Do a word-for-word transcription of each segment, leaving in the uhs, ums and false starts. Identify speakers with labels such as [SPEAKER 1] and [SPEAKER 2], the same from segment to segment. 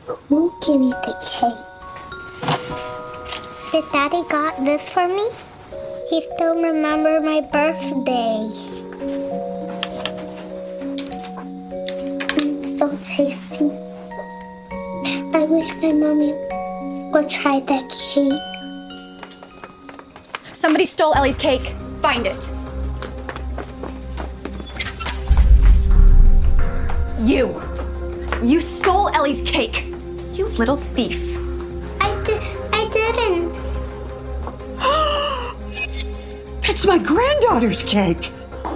[SPEAKER 1] Who gave me the cake? Did Daddy got this for me? He still remember my birthday. It's so tasty. I wish my mommy would try that cake.
[SPEAKER 2] Somebody stole Ellie's cake. Find it. You. You stole Ellie's cake. You little thief.
[SPEAKER 1] I did. I didn't.
[SPEAKER 3] It's my granddaughter's cake.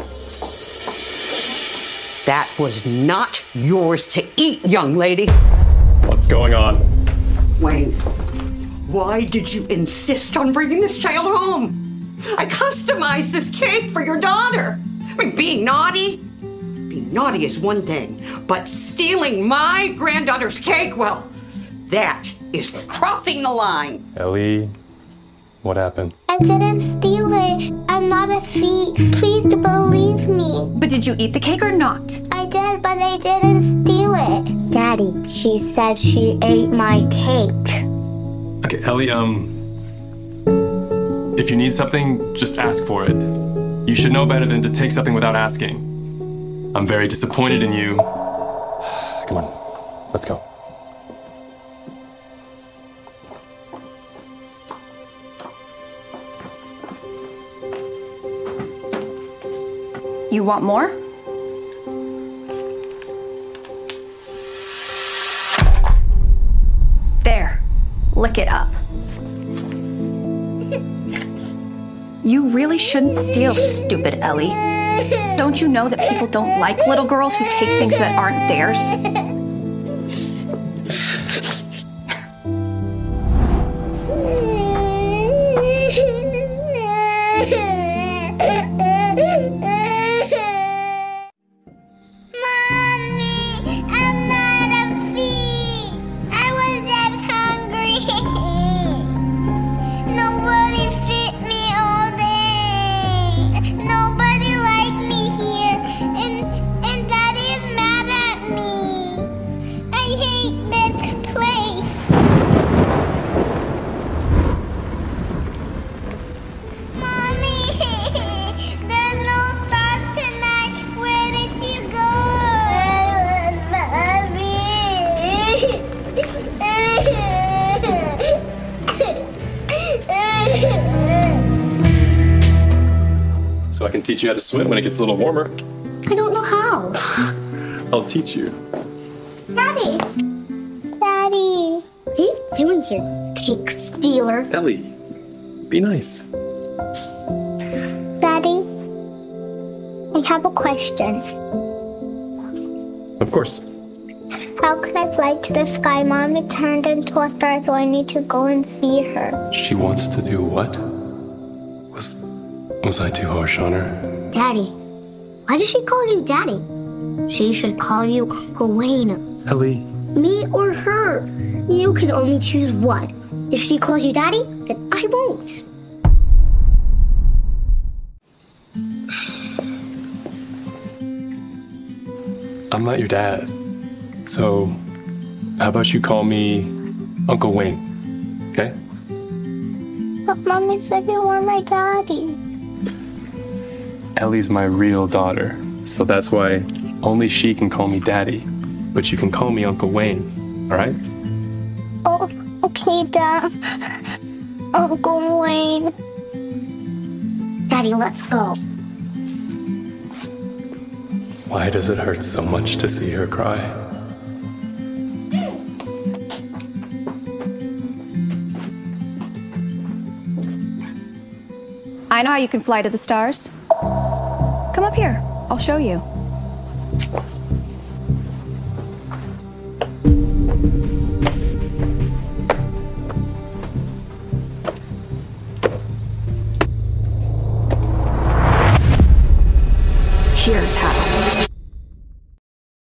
[SPEAKER 3] That was not yours to eat, young lady.
[SPEAKER 4] What's going on?
[SPEAKER 3] Wayne, why did you insist on bringing this child home? I customized this cake for your daughter. I mean, being naughty, being naughty is one thing, but stealing my granddaughter's cake, well, that is crossing the line.
[SPEAKER 4] Ellie, what happened?
[SPEAKER 1] I didn't steal it. I'm not a thief. Please believe me.
[SPEAKER 2] But did you eat the cake or not?
[SPEAKER 1] I did, but I didn't steal it. Daddy, she said she ate my cake.
[SPEAKER 4] Okay, Ellie, um... if you need something, just ask for it. You should know better than to take something without asking. I'm very disappointed in you. Come on, let's go.
[SPEAKER 2] You want more? There. Lick it up. You really shouldn't steal, stupid Ellie. Don't you know that people don't like little girls who take things that aren't theirs?
[SPEAKER 4] So I can teach you how to swim when it gets a little warmer.
[SPEAKER 1] I don't know how.
[SPEAKER 4] I'll teach you.
[SPEAKER 1] Daddy! Daddy! What are you doing here, cake stealer?
[SPEAKER 4] Ellie, be nice.
[SPEAKER 1] Daddy, I have a question.
[SPEAKER 4] Of course.
[SPEAKER 1] How can I fly to the sky? Mommy turned into a star, so I need to go and see her.
[SPEAKER 4] She wants to do what? Was was I too harsh on her?
[SPEAKER 1] Daddy. Why does she call you Daddy? She should call you Uncle Wayne.
[SPEAKER 4] Ellie.
[SPEAKER 1] Me or her. You can only choose one. If she calls you Daddy, then I won't.
[SPEAKER 4] I'm not your dad. So, how about you call me Uncle Wayne, okay?
[SPEAKER 1] But Mommy said you were my daddy.
[SPEAKER 4] Ellie's my real daughter, so that's why only she can call me Daddy. But you can call me Uncle Wayne, all right?
[SPEAKER 1] Oh, okay, Dad. Uncle Wayne. Daddy, let's go.
[SPEAKER 4] Why does it hurt so much to see her cry?
[SPEAKER 2] I know how you can fly to the stars. Come up here. I'll show you.